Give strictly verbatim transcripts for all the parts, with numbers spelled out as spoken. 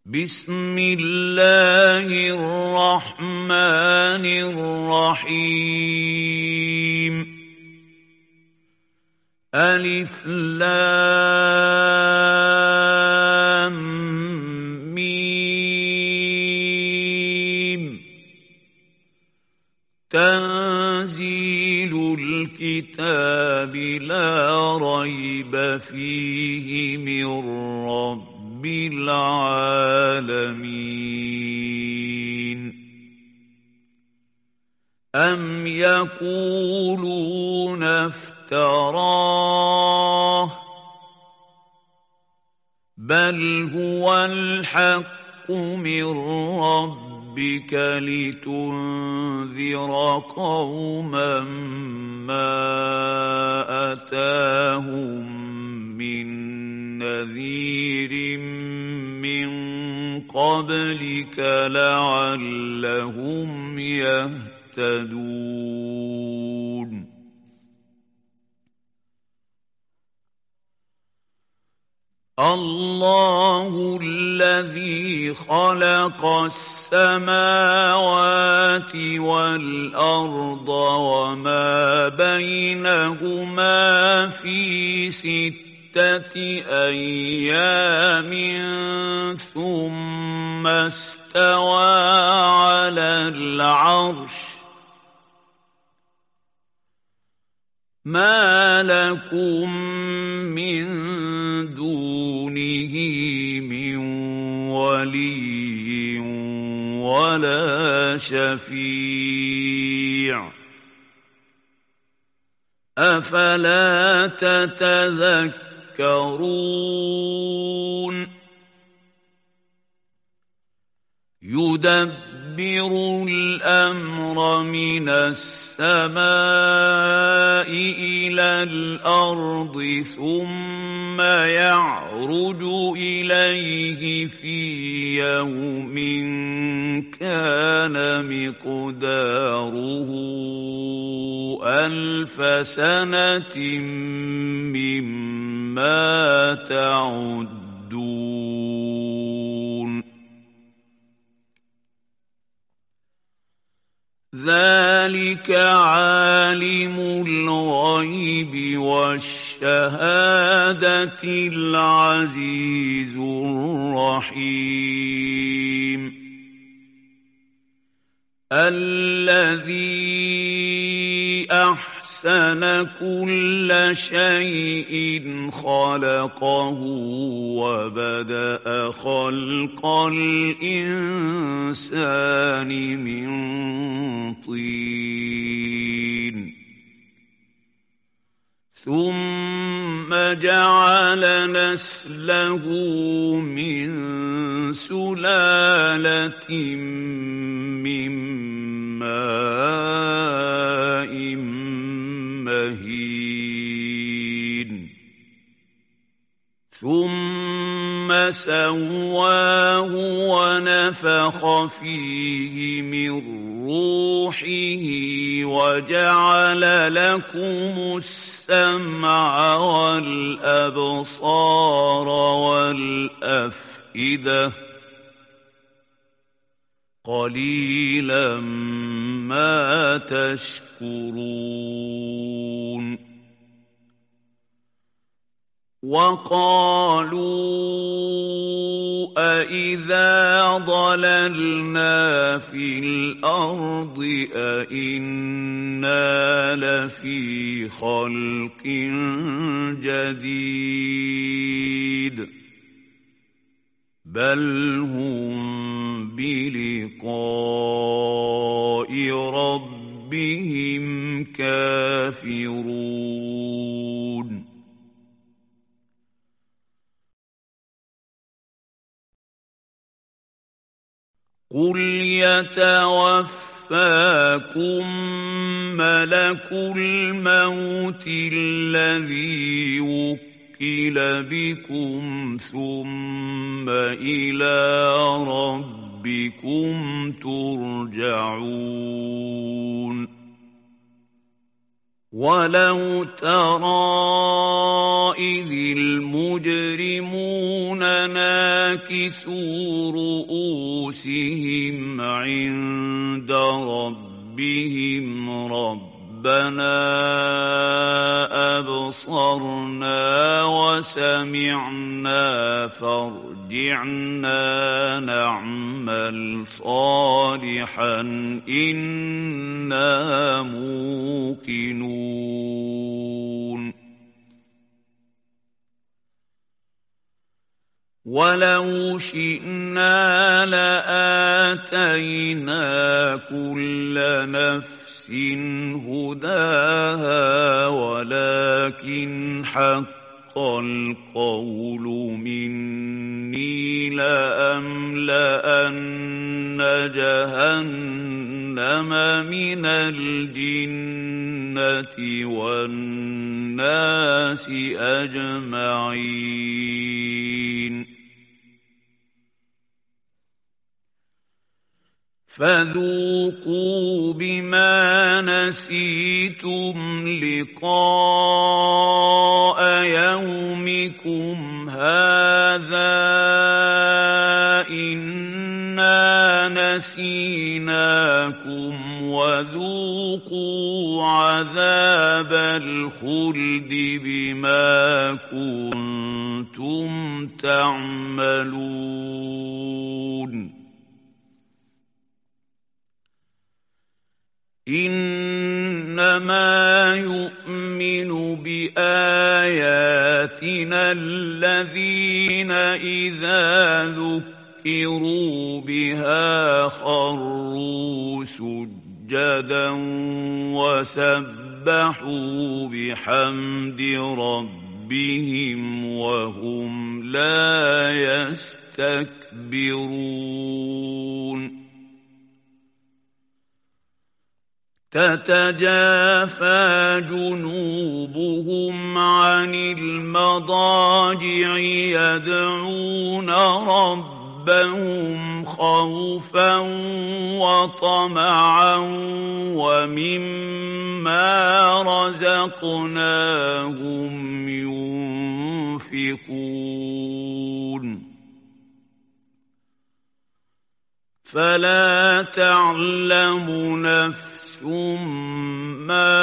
بسم الله الرحمن الرحيم ألف لام ميم تنزيل الكتاب لا ريب فيه من رب بالعالمين أم يقولون افتراه بل هو الحق من ربك لتنذر قوما ما أتاهم من نذير من قبلك لعلهم يهتدون الله الذي خلق السماوات والأرض وما بينهما في ستة أيام ثم استوى على العرش ما لكم من دونه من ولي ولا شفيع أفلا تتذكرون يدبر الأمر من السماء إلى الأرض ثم يعرج إليه في يوم كان مقداره ألف سنة مما تعدون ذلك عالم الغيب والشهادة العزيز الرحيم الذي أحسن كل شيء خلقه وبدأ خلق الإنسان من طين ثم جعل نسله من سلالة من ماء مهين ثم سواه ونفخ فيه من روحه وجعل لكم السمع والأبصار والأفئدة قليلا ما تشكرون وقالوا أإذا ضللنا في الأرض أإنا لفي خلق جديد بل هم بلقاء ربهم كافرون قل يتوفاكم ملك الموت الذي وكل بكم ثم إلى ربكم ترجعون وَلَوْ تَرَىٰ إِذِ الْمُجْرِمُونَ نَاكِسُو رُءُوسِهِمْ عِندَ رَبِّهِمْ رَبَّنَا أَبْصَرْنَا وَسَمِعْنَا فَارْجِعْنَا نَعْمَلْ صَالِحًا إِنَّا مُوقِنُونَ وَلَوْ شِئْنَا لَآتَيْنَا كُلَّ نَفْسٍ هُدَاهَا وَلَكِنْ حَقَّ الْقَوْلُ مِنِّي لَأَمْلَأَنَّ جَهَنَّمَ مِنَ الْجِنَّةِ وَالنَّاسِ أَجْمَعِينَ فَذُوقُوا بِمَا نَسِيتُمْ لِقَاءَ يَوْمِكُمْ هَٰذَا إِنَّا نَسِينَاكُمْ وَذُوقُوا عَذَابَ الْخُلْدِ بِمَا كُنتُمْ تَعْمَلُونَ إِنَّمَا يُؤْمِنُ بِآيَاتِنَا الَّذِينَ إِذَا ذُكِّرُوا بِهَا خَرُّوا سُجَّدًا وَسَبَّحُوا بِحَمْدِ رَبِّهِمْ وَهُمْ لَا يَسْتَكْبِرُونَ تَتَجَافَىٰ جُنُوبُهُمْ عَنِ الْمَضَاجِعِ يَدْعُونَ رَبَّهُمْ خَوْفًا وَطَمَعًا وَمِمَّا رَزَقْنَاهُمْ يُنفِقُونَ فَلَا تَعْلَمُ نَفْسٌ مَّا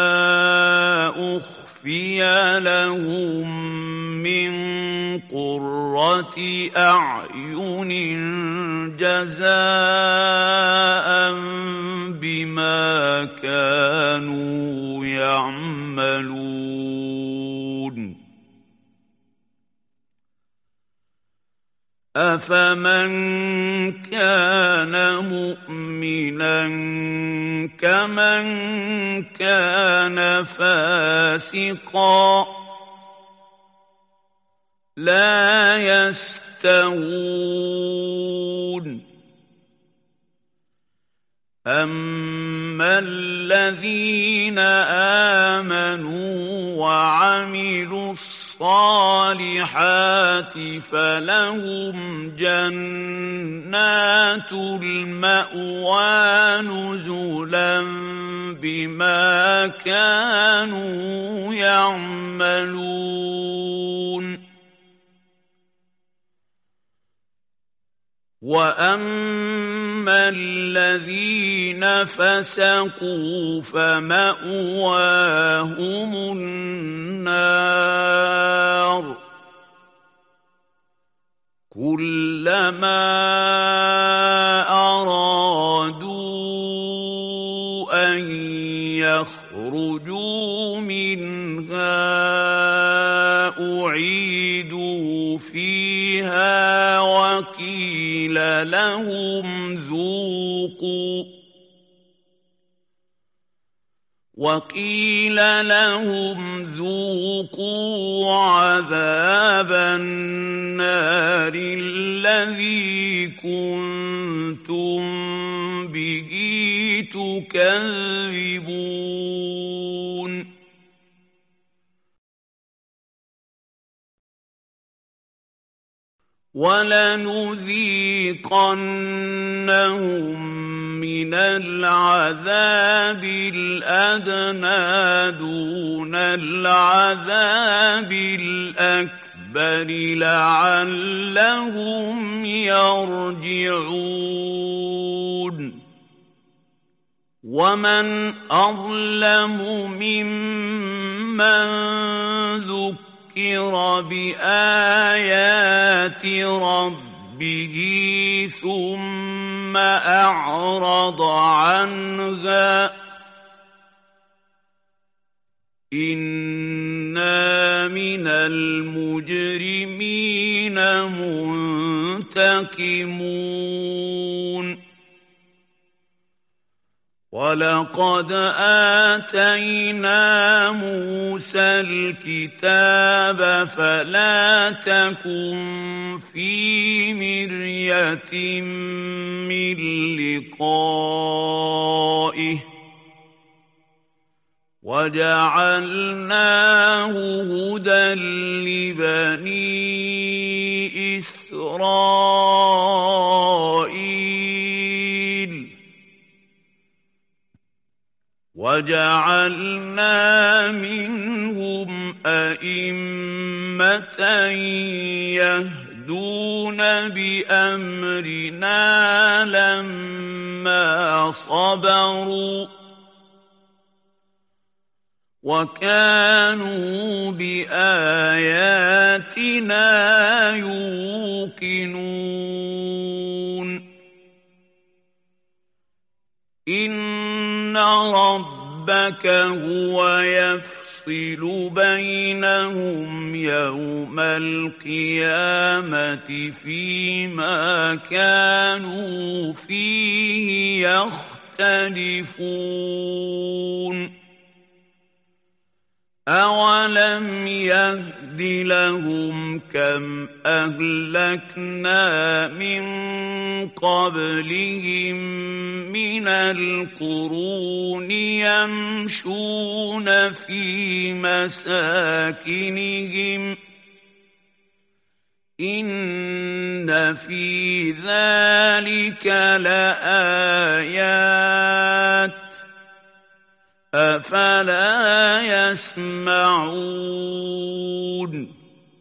أُخْفِيَ لَهُم مِّن قُرَّةِ أَعْيُنٍ جَزَاءً بِمَا كَانُوا يَعْمَلُونَ أَفَمَن كَانَ مُؤْمِنًا كَمَن كَانَ فَاسِقًا ۚ لَّا يَسْتَوُونَ أَمَّا الَّذِينَ آمَنُوا وَعَمِلُوا الصَّالِحَاتِ فَلَهُمْ جَنَّاتُ الْمَأْوَىٰ نُزُلًا بِمَا كَانُوا يَعْمَلُونَ وَأَمَّا الَّذِينَ فَسَقُوا فَمَأْوَاهُمُ النَّارُ كُلَّمَا أَرَادُوا أَن يَخْرُجُوا مِنْهَا أُعِيدُوا فِيهَا وَقِيلَ لَهُمْ ذُوقُوا وَقِيلَ لَهُمْ ذُوقُوا عَذَابَ النَّارِ الَّذِي كُنتُم بِهِ تُكَذِّبُونَ وَلَنُذِيقَنَّهُم مِّنَ الْعَذَابِ الْأَدْنَىٰ دُونَ الْعَذَابِ الْأَكْبَرِ لَعَلَّهُمْ يَرْجِعُونَ وَمَنْ أَظْلَمُ مِمَّن ذُكِّرَ بِآيَاتِ رَبِّهِ ثُمَّ أَعْرَضَ عَنْهَا ۚ إِنَّا مِنَ الْمُجْرِمِينَ مُنتَقِمُونَ وَلَقَدْ آتَيْنَا مُوسَى الْكِتَابَ فَلَا تَكُن فِي مِرْيَةٍ مِّن لِّقَائِهِ وَجَعَلْنَاهُ هُدًى لِّبَنِي إِسْرَائِيلَ وَجَعَلْنَا مِنْهُمْ أَئِمَّةً يَهْدُونَ بِأَمْرِنَا لَمَّا صَبَرُوا وَكَانُوا بِآيَاتِنَا يُوقِنُونَ إِنَّ رَبَّكَ هُوَ يَفْصِلُ بَيْنَهُمْ يَوْمَ الْقِيَامَةِ فِيمَا كَانُوا فِيهِ يَخْتَلِفُونَ أَوَلَمْ يَهْدِ لَهُمْ كَمْ أَهْلَكْنَا مِن قَبْلِهِم مِّنَ الْقُرُونِ يَمْشُونَ فِي مَسَاكِنِهِمْ ۗ إِنَّ فِي ذَلِكَ لَآيَاتٍ ۖ أَفَلَا يَسْمَعُونَ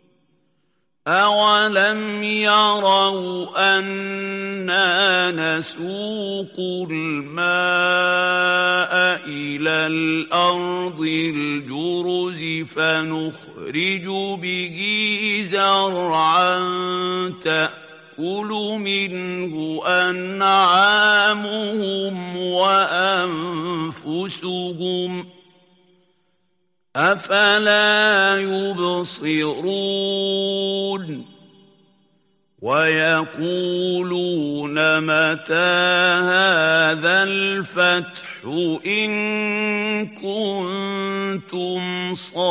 أَوَلَمْ يَرَوْا أَنَّا نَسُوقُ الْمَاءَ إِلَى الْأَرْضِ الْجُرُزِ فَنُخْرِجُ بِهِ زَرْعًا تَأْكُلُ مِنْهُ أَنْعَامُهُمْ وَأَنفُسُهُمْ ۖ أَفَلَا يُبْصِرُونَ وَيَقُولُونَ مَتَىٰ هَٰذَا الْفَتْحُ إِن كُنتُمْ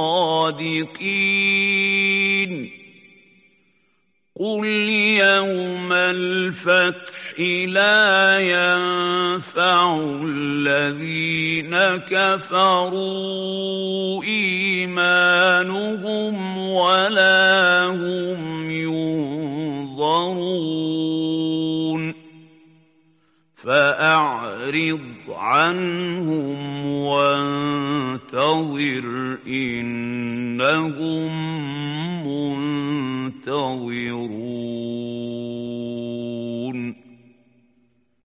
صَادِقِينَ قُلْ يَوْمَ الْفَتْحِ لَا يَنفَعُ الَّذِينَ كَفَرُوا إِيمَانُهُمْ وَلَا هُمْ يُنظَرُونَ فَأَعْرِضْ عَنْهُمْ وَانتَظِرْ إِنَّهُم